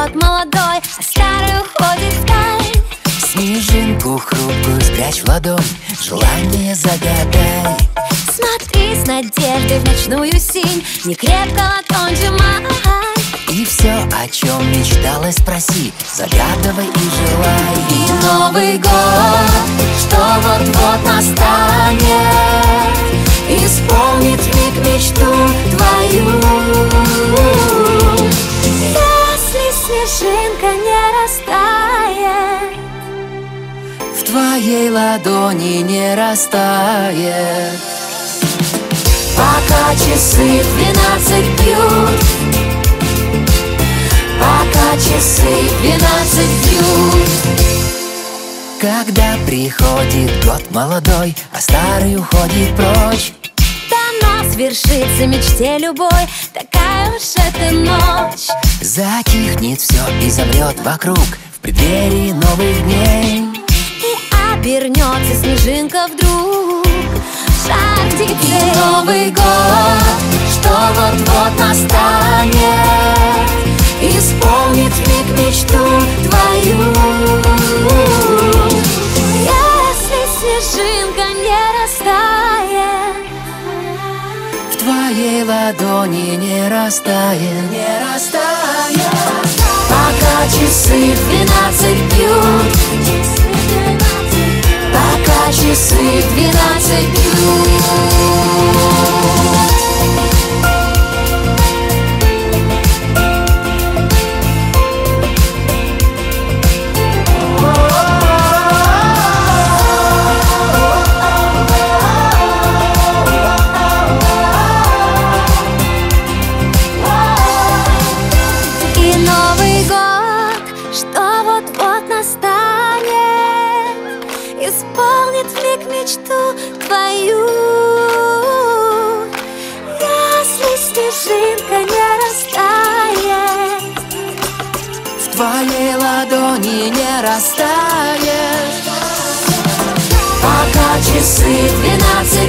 год молодой, а старый уходит вдаль. Снежинку хрупкую спрячь в ладонь, желание загадай. Смотри с надеждой в ночную синь, не крепко ладонь сжимай. И все, о чем мечтала, спроси, загадывай и желай. И Новый год, что вот-вот настанет, исполнит вмиг мечту твою. Если снежинка не растает, в твоей ладони не растает. пока часы 12 бьют, пока часы 12 бьют. Когда приходит год молодой, а старый уходит прочь, Дано свершится мечте любой, такая уж это ночь. затихнет все и замрет вокруг в преддверии новых дней. И обернется снежинка вдруг шар птицей. Новый год, что вот-вот настанет, исполнит вмиг мечту твою. Если снежинка не растает, В твоей ладони не растает, не растает. пока часы 12 бьют, пока часы 12 бьют. И Новый год, что вот-вот настанет, исполнит вмиг мечту твою. Если снежинка не растает, В твоей ладони не растает. пока часы 12